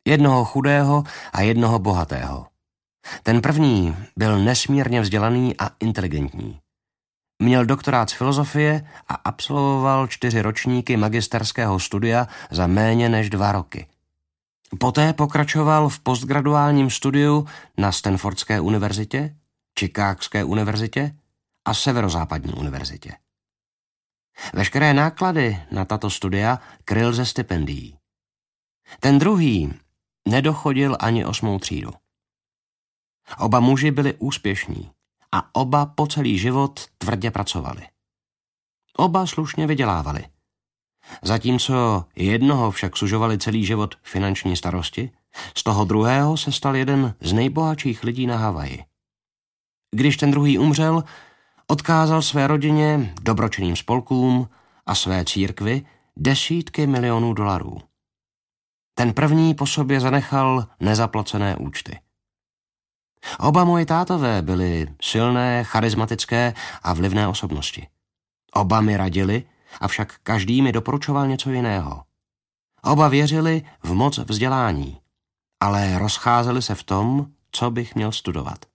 Jednoho chudého a jednoho bohatého. Ten první byl nesmírně vzdělaný a inteligentní. Měl doktorát z filozofie a absolvoval 4 ročníky magisterského studia za méně než 2 roky. Poté pokračoval v postgraduálním studiu na Stanfordské univerzitě, Chicagské univerzitě a Severozápadní univerzitě. Veškeré náklady na tato studia kryl ze stipendií. Ten druhý nedochodil ani 8. třídu. Oba muži byli úspěšní a oba po celý život tvrdě pracovali. Oba slušně vydělávali. Zatímco jednoho však sužovali celý život finanční starosti, z toho druhého se stal jeden z nejbohatších lidí na Havaji. Když ten druhý umřel, odkázal své rodině, dobročinným spolkům a své církvi desítky milionů dolarů. Ten první po sobě zanechal nezaplacené účty. Oba moji tátové byli silné, charismatické a vlivné osobnosti. Oba mi radili, avšak každý mi doporučoval něco jiného. Oba věřili v moc vzdělání, ale rozcházeli se v tom, co bych měl studovat.